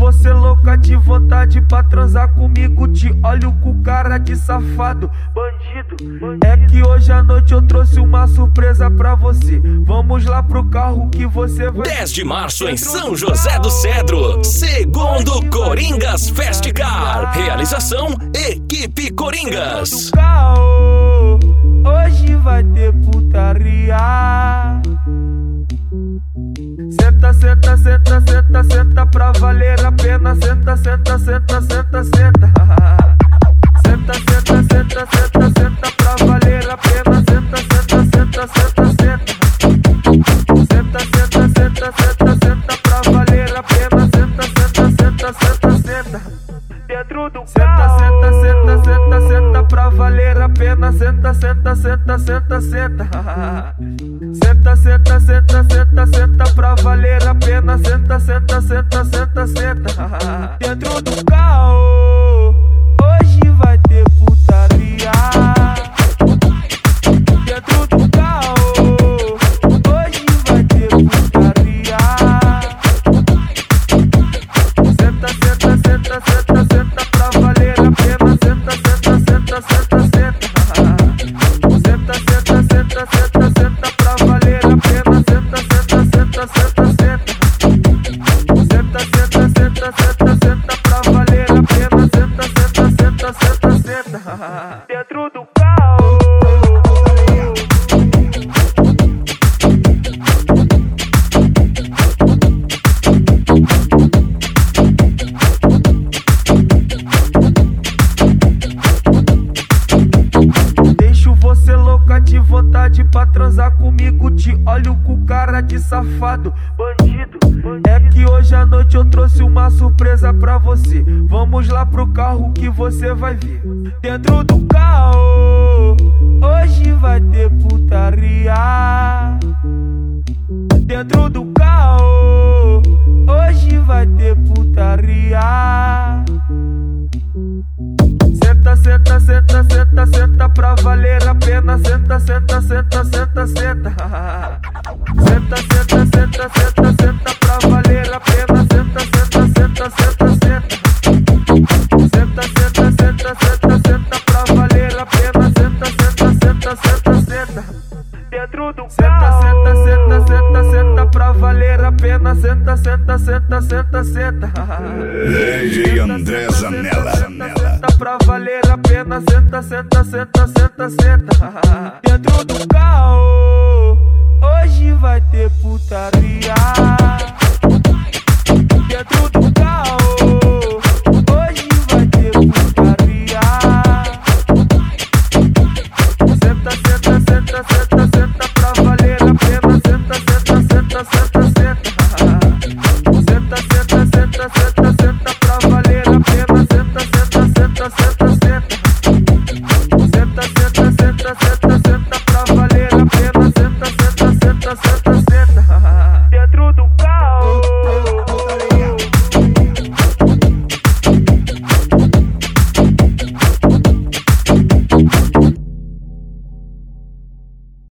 você louca de vontade pra transar comigo, te olho com cara de safado, bandido. É que hoje à noite eu trouxe uma surpresa pra você. Vamos lá pro carro que você vai. 10 de março em São José do Cedro, segundo Coringas Festcar. Realização Equipe Coringas. Hoje vai ter putaria. Senta, senta, senta, senta, senta pra valer a pena. Senta, senta, senta, senta, senta. Senta, senta, senta, senta, senta pra valer a pena. Senta, senta, senta, senta, senta. Senta, senta, senta, senta, senta pra valer a pena. Senta, senta, senta, senta, senta. Dentro do carro. Senta, senta, senta, senta, senta pra valer a pena. Senta, senta, senta, senta, senta. Senta, senta, senta, senta, senta pra valer a pena. Senta, senta, senta, senta, senta. Dentro do carro, hoje vai ter putaria. Dentro do carro, hoje vai ter putaria. Senta, senta, senta, senta, senta pra valer a pena. Senta, senta, senta, senta, senta. Senta, senta, senta, senta, senta pra valer a pena. Senta, senta, senta, senta, senta. Senta, senta, senta, senta, senta pra valer a pena. Senta, senta, senta, senta, senta. Dentro do carro. Deixo você louca de vontade pra transar comigo, te olho com cara de safado, bandido. É que hoje à noite eu trouxe uma surpresa pra você. Vamos lá pro carro que você vai ver. Dentro do carro, hoje vai ter putaria. Dentro do carro, hoje vai ter putaria. Senta, senta, senta, senta, senta pra valer a pena. Senta, senta, senta, senta, senta. Senta, senta, senta, senta, senta pra valer a pena. Senta, senta, senta, senta, senta. Senta, senta, senta, senta, senta pra valer a pena. Senta, senta, senta, senta, senta. Dentro do carro. Senta, senta, senta, senta, senta pra valer a pena. Senta, senta, senta, senta, senta. DJ André Zanella. Senta pra valer a pena. Senta, senta, senta, senta, senta. Dentro do carro, hoje vai ter putaria.